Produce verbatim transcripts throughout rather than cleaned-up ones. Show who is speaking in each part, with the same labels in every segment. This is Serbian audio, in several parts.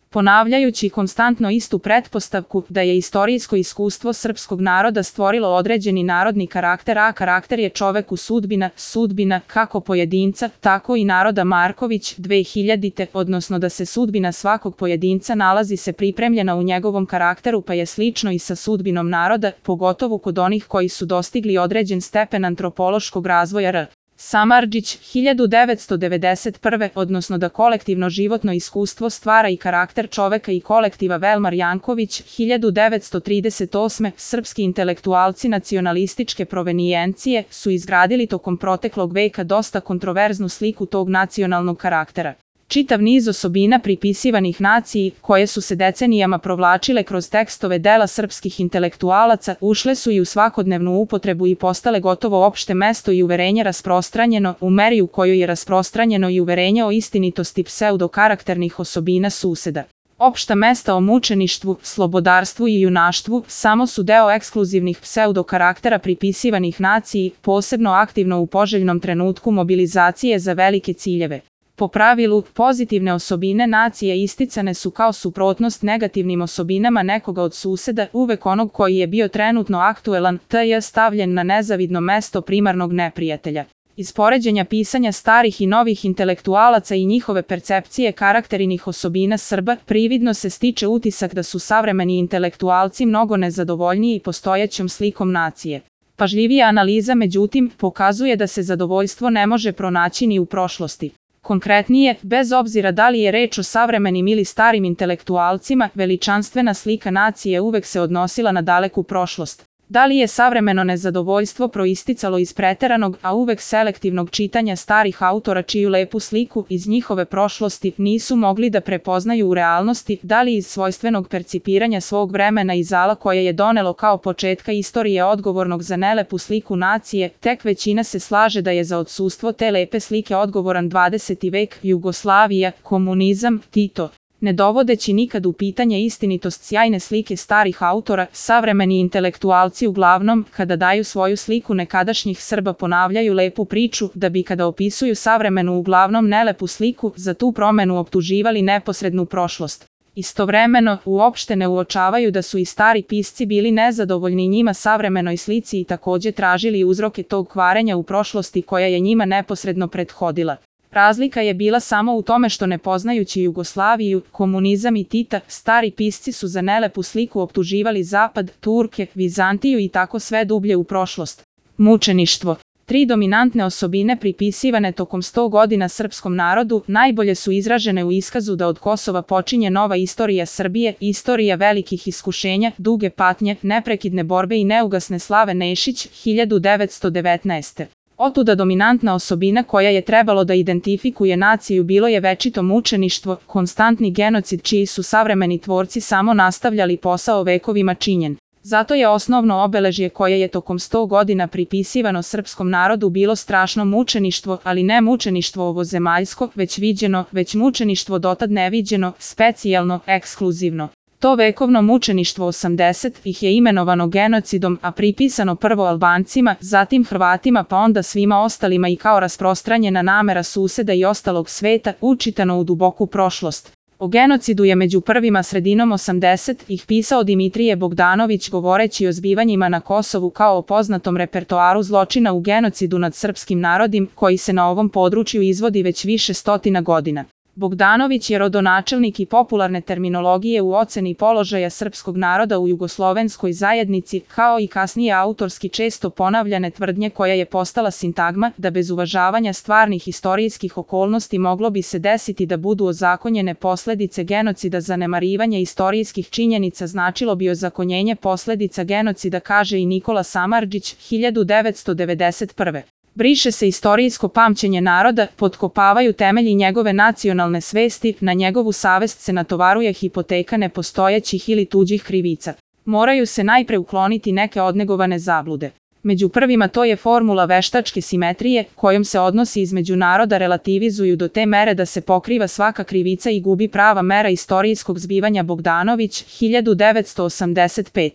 Speaker 1: Ponavljajući konstantno istu pretpostavku da je istorijsko iskustvo srpskog naroda stvorilo određeni narodni karakter, a karakter je čoveku sudbina, sudbina kako pojedinca, tako i naroda Marković, dve hiljadite, odnosno da se sudbina svakog pojedinca nalazi se pripremljena u njegovom karakteru, pa je slično i sa sudbinom naroda, pogotovo kod onih koji su dostigli određen stepen antropološkog razvoja r. Samardžić, hiljadu devetsto devedeset prve. odnosno da kolektivno životno iskustvo stvara i karakter čoveka i kolektiva. Velmar Janković, hiljadu devetsto trideset osme. Srpski intelektualci nacionalističke provenijencije su izgradili tokom proteklog veka dosta kontroverznu sliku tog nacionalnog karaktera. Čitav niz osobina pripisivanih naciji, koje su se decenijama provlačile kroz tekstove dela srpskih intelektualaca, ušle su i u svakodnevnu upotrebu i postale gotovo opšte mesto i uverenje rasprostranjeno, u meri u kojoj je rasprostranjeno i uverenje o istinitosti pseudokarakternih osobina suseda. Opšta mesta o mučeništvu, slobodarstvu i junaštvu samo su deo ekskluzivnih pseudokaraktera pripisivanih naciji, posebno aktivno u poželjnom trenutku mobilizacije za velike ciljeve. Po pravilu, pozitivne osobine nacije isticane su kao suprotnost negativnim osobinama nekoga od suseda, uvek onog koji je bio trenutno aktuelan, te je stavljen na nezavidno mesto primarnog neprijatelja. Iz poređenja pisanja starih i novih intelektualaca i njihove percepcije karakterinih osobina Srba, prividno se stiče utisak da su savremeni intelektualci mnogo nezadovoljniji postojećom slikom nacije. Pažljivija analiza, međutim, pokazuje da se zadovoljstvo ne može pronaći ni u prošlosti. Konkretnije, bez obzira da li je reč o savremenim ili starim intelektualcima, veličanstvena slika nacije uvek se odnosila na daleku prošlost. Da li je savremeno nezadovoljstvo proisticalo iz preteranog, a uvek selektivnog čitanja starih autora čiju lepu sliku iz njihove prošlosti nisu mogli da prepoznaju u realnosti, da li iz svojstvenog percipiranja svog vremena i zala koje je donelo kao početka istorije odgovornog za nelepu sliku nacije, tek većina se slaže da je za odsustvo te lepe slike odgovoran dvadeseti vek, Jugoslavija, komunizam, Tito. Ne dovodeći nikad u pitanje istinitost sjajne slike starih autora, savremeni intelektualci uglavnom, kada daju svoju sliku nekadašnjih Srba, ponavljaju lepu priču, da bi kada opisuju savremenu uglavnom nelepu sliku, za tu promenu optuživali neposrednu prošlost. Istovremeno, uopšte ne uočavaju da su i stari pisci bili nezadovoljni njima savremenoj slici i takođe tražili uzroke tog kvarenja u prošlosti koja je njima neposredno prethodila. Razlika je bila samo u tome što ne poznajući Jugoslaviju, komunizam i Tita, stari pisci su za nelepu sliku optuživali Zapad, Turke, Vizantiju i tako sve dublje u prošlost. Mučeništvo. Tri dominantne osobine pripisivane tokom sto godina srpskom narodu najbolje su izražene u iskazu da od Kosova počinje nova istorija Srbije, istorija velikih iskušenja, duge patnje, neprekidne borbe i neugasne slave. Nešić, hiljadu devetsto devetnaeste. Otuda dominantna osobina koja je trebalo da identifikuje naciju bilo je večito mučeništvo, konstantni genocid čiji su savremeni tvorci samo nastavljali posao vekovima činjen. Zato je osnovno obeležje koje je tokom sto godina pripisivano srpskom narodu bilo strašno mučeništvo, ali ne mučeništvo ovozemaljsko, već viđeno, već mučeništvo dotad neviđeno, specijalno, ekskluzivno. To vekovno mučeništvo osamdeset ih je imenovano genocidom, a pripisano prvo Albancima, zatim Hrvatima pa onda svima ostalima i kao rasprostranjena namera suseda i ostalog sveta, učitano u duboku prošlost. O genocidu je među prvima sredinom osamdesetih pisao Dimitrije Bogdanović govoreći o zbivanjima na Kosovu kao o poznatom repertoaru zločina u genocidu nad srpskim narodom koji se na ovom području izvodi već više stotina godina. Bogdanović je rodonačelnik i popularne terminologije u oceni položaja srpskog naroda u jugoslovenskoj zajednici, kao i kasnije autorski često ponavljane tvrdnje koja je postala sintagma da bez uvažavanja stvarnih istorijskih okolnosti moglo bi se desiti da budu ozakonjene posledice genocida. Zanemarivanje istorijskih činjenica značilo bi ozakonjenje posledica genocida, kaže i Nikola Samardžić, hiljadu devetsto devedeset prve. Briše se istorijsko pamćenje naroda, potkopavaju temelji njegove nacionalne svesti, na njegovu savest se natovaruje hipoteka nepostojećih ili tuđih krivica. Moraju se najpre ukloniti neke odnegovane zablude. Među prvima to je formula veštačke simetrije, kojom se odnosi između naroda relativizuju do te mere da se pokriva svaka krivica i gubi prava mera istorijskog zbivanja. Bogdanović, hiljadu devetsto osamdeset pete.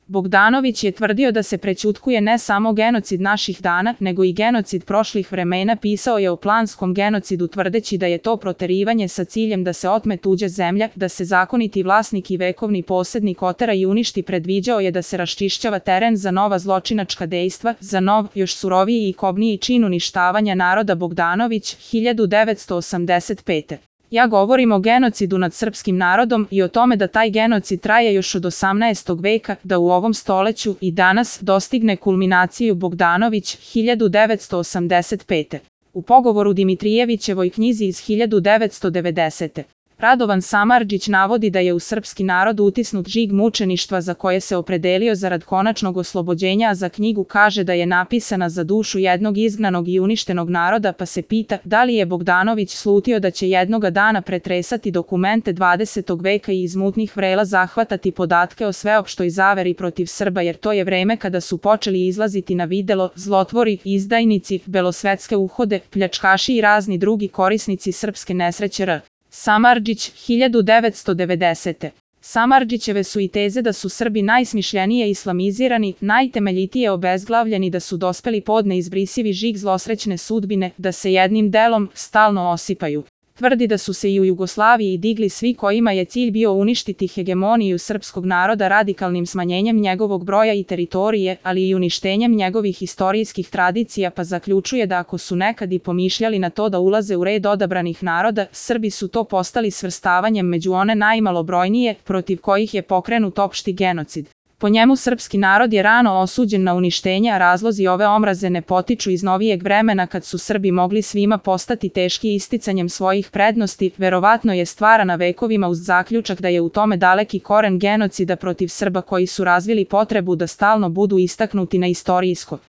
Speaker 1: Bogdanović je tvrdio da se prećutkuje ne samo genocid naših dana, nego i genocid prošlih vremena. Pisao je o planskom genocidu tvrdeći da je to proterivanje sa ciljem da se otme tuđa zemlja, da se zakoniti vlasnik i vekovni posjednik otera i uništi. Predviđao je da se raščišćava teren za nova zločinačka dejstva, za nov, još suroviji i kobniji čin uništavanja naroda. Bogdanović, hiljadu devetsto osamdeset pete. Ja govorim o genocidu nad srpskim narodom i o tome da taj genocid traje još od osamnaestog veka, da u ovom stoleću i danas dostigne kulminaciju. Bogdanović, hiljadu devetsto osamdeset pete. U pogovoru Dimitrijevićevoj knjizi iz hiljadu devetsto devedesete. Radovan Samardžić navodi da je u srpski narod utisnut žig mučeništva za koje se opredelio zarad konačnog oslobođenja, a za knjigu kaže da je napisana za dušu jednog izgnanog i uništenog naroda, pa se pita da li je Bogdanović slutio da će jednoga dana pretresati dokumente dvadesetog veka i iz mutnih vrela zahvatati podatke o sveopštoj zaveri protiv Srba, jer to je vreme kada su počeli izlaziti na videlo zlotvori, izdajnici, belosvetske uhode, pljačkaši i razni drugi korisnici srpske nesreće. R. Samardžić, hiljadu devetsto devedesete. Samardžićeve su i teze da su Srbi najsmišljenije islamizirani, najtemeljitije obezglavljeni, da su dospeli pod neizbrisivi žig zlosrećne sudbine, da se jednim delom stalno osipaju. Tvrdi da su se i u Jugoslaviji digli svi kojima je cilj bio uništiti hegemoniju srpskog naroda radikalnim smanjenjem njegovog broja i teritorije, ali i uništenjem njegovih istorijskih tradicija, pa zaključuje da ako su nekad i pomišljali na to da ulaze u red odabranih naroda, Srbi su to postali svrstavanjem među one najmalobrojnije, protiv kojih je pokrenut opšti genocid. Po njemu srpski narod je rano osuđen na uništenje, a razlozi ove omraze ne potiču iz novijeg vremena kad su Srbi mogli svima postati teški isticanjem svojih prednosti, verovatno je stvarana vekovima uz zaključak da je u tome daleki koren genocida protiv Srba koji su razvili potrebu da stalno budu istaknuti na istorijsko